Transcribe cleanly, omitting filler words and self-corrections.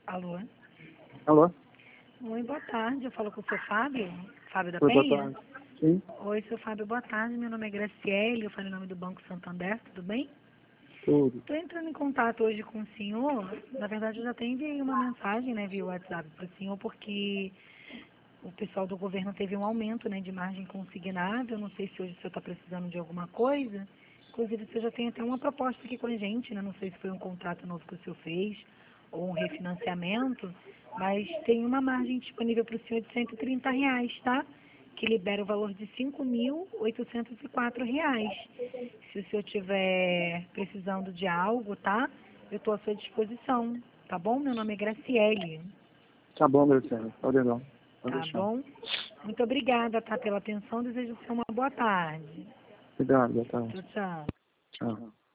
Alô? Alô? Oi, boa tarde. Eu falo com o seu Fábio? Fábio da Oi, boa Penha? tarde. Sim, Oi, seu Fábio, boa tarde. Meu nome é Graciele, eu falo em nome do Banco Santander, tudo bem? tudo. Estou entrando em contato hoje com o senhor. Na verdade, eu já até enviei uma mensagem, né, via WhatsApp para o senhor, porque o pessoal do governo teve um aumento, né, de margem consignável. Não sei se hoje o senhor está precisando de alguma coisa. Inclusive, o senhor já tem até uma proposta aqui com a gente, né? Não sei se foi um contrato novo que o senhor fez ou um refinanciamento, mas tem uma margem disponível para o senhor de R$ 130, tá? Que libera o valor de R$ 5.804. Se o senhor estiver precisando de algo, tá? Eu estou à sua disposição, tá bom? Meu nome é Graciele, Tá bom, Graciela. Pode ir, não. Pode tá deixar. bom? Muito obrigada, tá, pela atenção. Desejo a você uma boa tarde. Obrigado, boa tarde. Tchau, tchau. Tchau.